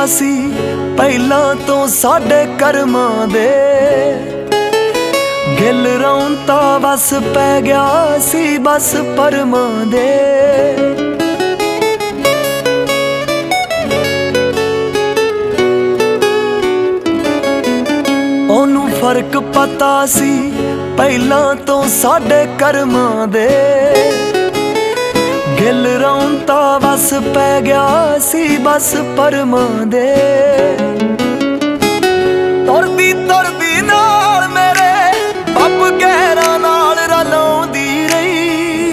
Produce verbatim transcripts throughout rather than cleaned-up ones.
सी पहलां तो साडे करमां दे। गिल रौंता बस पै गया सी बस परमां दे। ओनू फर्क पता सी पहलां तो साडे करमां दे। गिल रौंता बस पै गया सी बस परमां दे। तुरदी तुरदी नाल मेरे बब गैरां नाल रलाउंदी रही।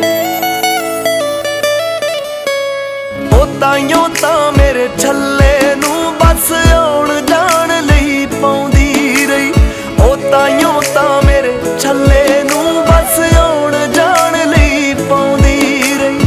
ओ ताइयों तां मेरे छल्ले नूं बस आउण जाण लई पाउंदी रही। ओ ताइयों तां मेरे छल्ले नूं बस आउण जाण लई पाउंदी रही।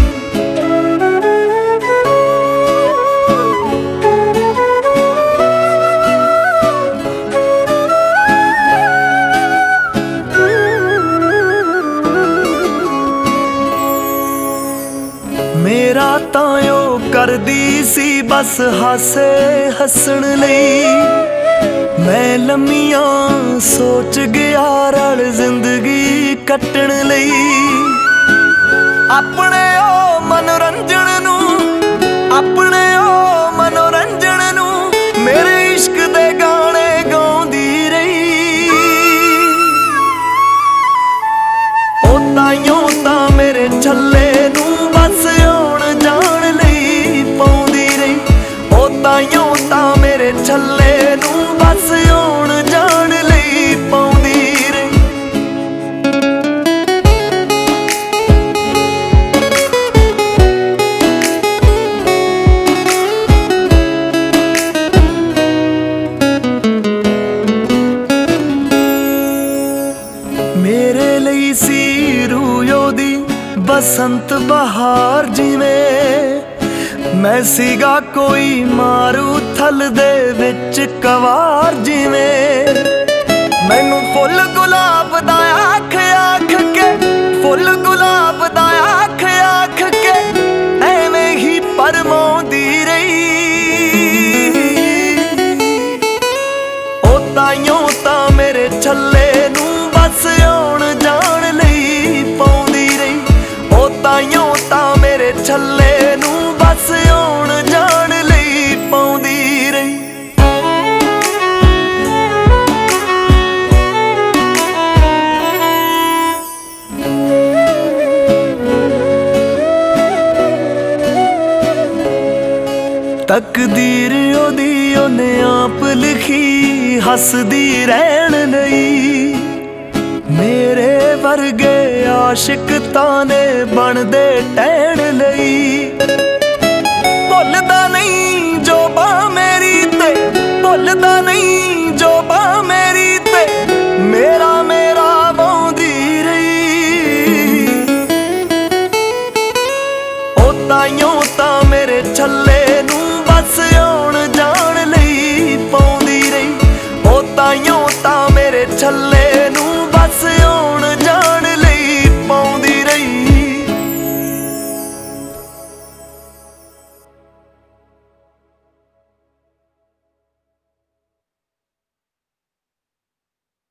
मेरा तां ओ करदी सी बस हासे हसण लई। मैं लम्मियां सोच गया रल जिंदगी कट्टण लई। अपने ओ मनोरंजन नू अपने ओ मनोरंजन नू मेरे इश्क दे गाने गाउंदी रही। ओ ताइयों तां मेरे छल्ले नू बस आउण जाण लई पाउंदी रही। ओ ताइयों तां मेरे छल्ले नू बस आउण जाण लई पाउंदी रही। मेरे लई सी रूह ओदी बसंत बहार जिवें। मैं सीगा कोई मारूथल दे विच कवार जिवें। मैनू फुल गुलाब दा आख आख के फुल गुलाब दा आख आख के एवें ही परमाउंदी रही। ओ ताइयों तां मेरे छल्ले नू बस आउण जाण लई पाउंदी रही। ओ ताइयों तां मेरे छल्ले नू बस आउण जाण लई पाउंदी रही। तकदीर ओदी ओने आप लिखी हसदी रहण लई। मेरे वर्गे आशिक ताने बनदे टहण लई।